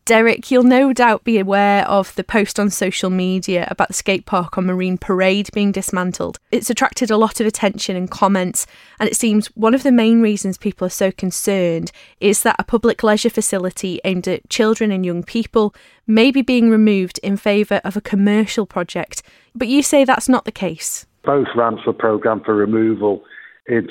Derek, you'll no doubt be aware of the post on social media about the skate park on Marine Parade being dismantled. It's attracted a lot of attention and comments, and it seems one of the main reasons people are so concerned is that a public leisure facility aimed at children and young people may be being removed in favour of a commercial project. But you say that's not the case. Both ramps were programmed for removal in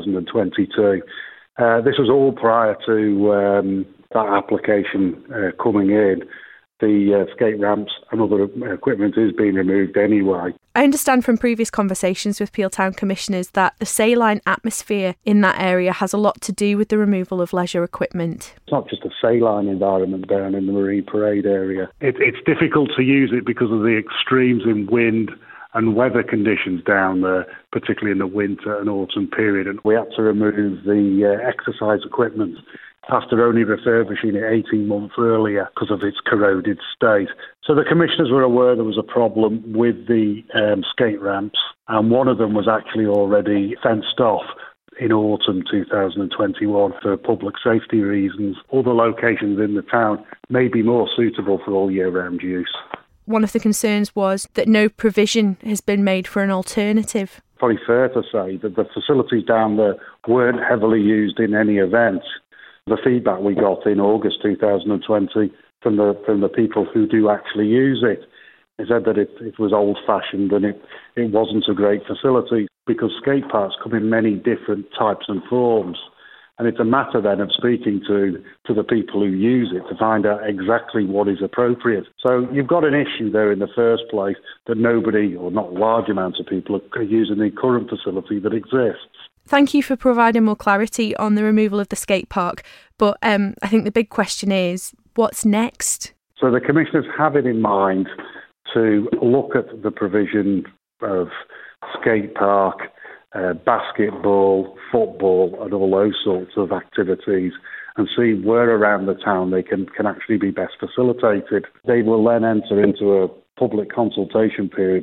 2022. This was all prior to that application coming in. The skate ramps and other equipment is being removed anyway. I understand from previous conversations with Peel Town Commissioners that the saline atmosphere in that area has a lot to do with the removal of leisure equipment. It's not just a saline environment down in the Marine Parade area. It's difficult to use it because of the extremes in wind and weather conditions down there, particularly in the winter and autumn period. And we had to remove the exercise equipment after only refurbishing it 18 months earlier because of its corroded state. So the commissioners were aware there was a problem with the skate ramps, and one of them was actually already fenced off in autumn 2021 for public safety reasons. Other locations in the town may be more suitable for all year-round use. One of the concerns was that no provision has been made for an alternative. Probably fair to say that the facilities down there weren't heavily used in any event. The feedback we got in August 2020 from the people who do actually use it said that it was old-fashioned and it wasn't a great facility because skate parks come in many different types and forms. And it's a matter then of speaking to the people who use it to find out exactly what is appropriate. So you've got an issue there in the first place that nobody, or not large amounts of people, are using the current facility that exists. Thank you for providing more clarity on the removal of the skate park. But I think the big question is, what's next? So the commissioners have it in mind to look at the provision of skate park, basketball, football and all those sorts of activities and see where around the town they can actually be best facilitated. They will then enter into a public consultation period